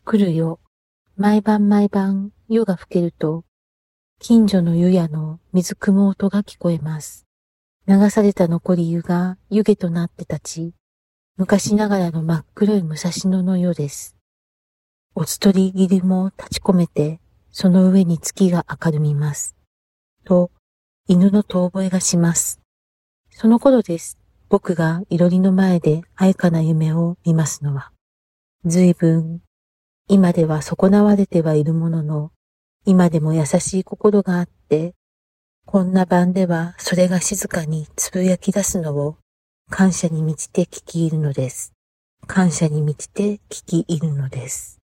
来るよ。毎晩毎晩夜が更けると、近所の湯屋の水汲む音が聞こえます。流された残り湯が湯気となって立ち、昔ながらの真っ黒い武蔵野の夜です。おつとり霧も立ち込めて、その上に月が明るみます。と、犬の遠吠えがします。その頃です。僕がいろりの前で哀かな夢を見ますのは。随分、今では損なわれてはいるものの、今でも優しい心があって、こんな晩ではそれが静かにつぶやき出すのを感謝に満ちて聞き入るのです。感謝に満ちて聞き入るのです。